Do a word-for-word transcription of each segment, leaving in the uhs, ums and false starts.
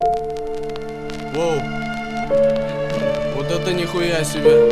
Воу. Вот это нихуя себе.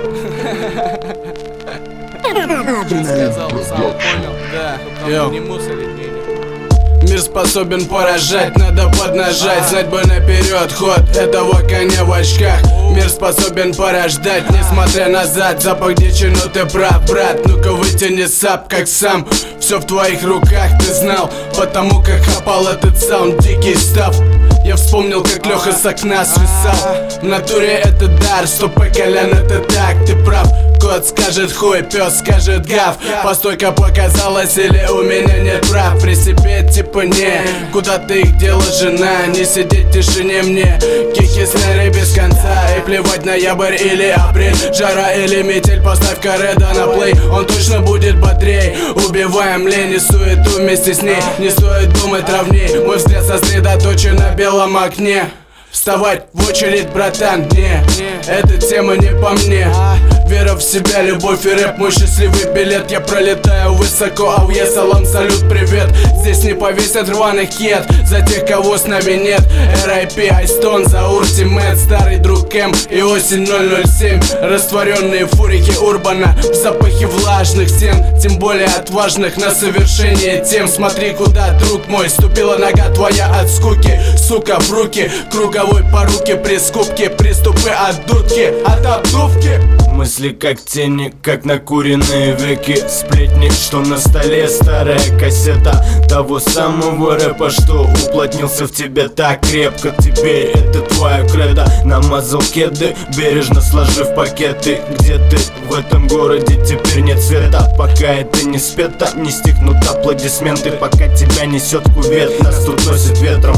Сказал, сам понял, да. Там не мусорить, не. Мир способен поражать, надо поднажать. Знать бы наперед ход этого коня в очках. Мир способен порождать, несмотря назад. Запах дичи, но ты прав, брат. Ну-ка вытяни сап, как сам. Все в твоих руках, ты знал. Потому как хапал этот саунд, дикий став. Я вспомнил, как Леха с окна свисал. В натуре это дар, стопы колен, это так, ты прав. Кот скажет хуй, пес скажет гав. Постойка показалась или у меня нет прав. При себе типа не, куда ты их дела, жена? Не сидеть в тишине мне, кихи сняли без конца. И плевать ноябрь или апрель, жара или метель. Поставь Кареда на плей, он точно будет бодрей. Убиваем лень и суету вместе с ней. Не стоит думать ровней, мой взгляд сосредоточен на белом окне. Вставать в очередь, братан, не, эта тема не по мне. Вера в себя, любовь и рэп, мой счастливый билет. Я пролетаю высоко, ауе, салам, салют, привет. Здесь не повесят рваных кет за тех, кого с нами нет. эр ай пи, Айстон, Заур, Тимэт, старый друг Эм и осень ноль ноль семь. Растворенные фурики Урбана в запахе влажных стен. Тем более отважных на совершение тем. Смотри, куда, друг мой, ступила нога твоя от скуки. Сука, в руки, круговой по руке при скупке. Приступы от дудки, от обдувки. Мысли как тени, как накуренные веки. Сплетни, что на столе, старая кассета того самого рэпа, что уплотнился в тебе так крепко. Теперь это твоя кредо. Намазал кеды, бережно сложив пакеты. Где ты в этом городе, теперь нет света. Пока это не спето, не стихнут аплодисменты. Пока тебя несет кувет, нас тут носит ветром.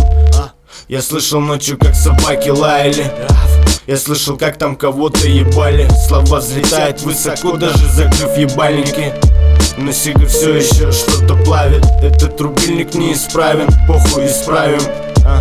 Я слышал ночью, как собаки лаяли. Я слышал, как там кого-то ебали. Слова взлетают высоко, даже закрыв ебальники. Но сига все еще что-то плавит. Этот рубильник неисправен, похуй исправим, а?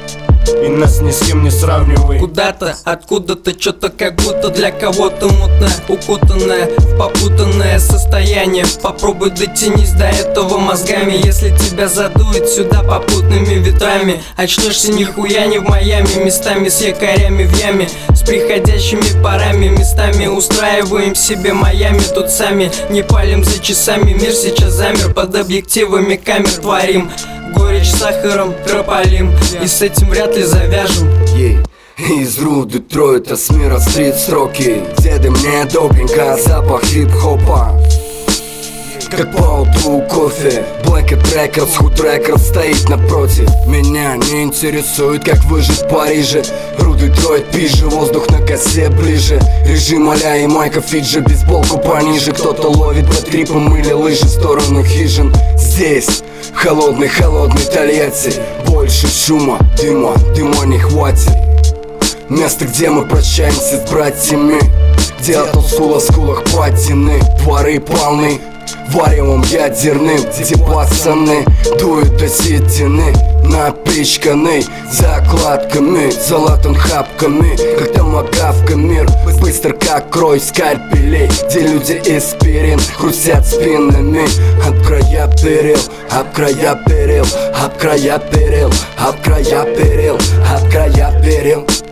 И нас ни с кем не сравнивай. Куда-то, откуда-то, что-то как будто для кого-то мутно, укутанное в попутанное состояние. Попробуй дотянись до этого мозгами. Если тебя задует сюда попутными ветрами, очнешься нихуя не в Майами. Местами с якорями в яме, с приходящими парами. Местами устраиваем себе Майами. Тут сами не палим за часами. Мир сейчас замер, под объективами камер творим. Горечь сахаром трополим, и с этим вряд ли завяжем. Yeah. Из руды троют, а с мира стрит строки. Деды мне добренько, запах хип-хопа. Как по утру кофе. Blanket Records, Hood Records стоит напротив. Меня не интересует, как выжить в Париже. Руды троят пизже, воздух на косе ближе. Режим а-ля и Майка Фиджи, бейсболку пониже. Кто-то ловит по трипам или лыжи в сторону хижин. Здесь холодный, холодный Тольятти. Больше шума, дыма, дыма не хватит. Место, где мы прощаемся с братьями, где от олдскула в скулах патины. Дворы полны варевом ядерным, где пацаны дуют до седины, напичканы закладками, золотом хапками, как томагавка мир. Быстро как крой скальпелей, где люди из перин хрустят спинами. Об края перил, об края перил, об края перил, об края перил, об края перил.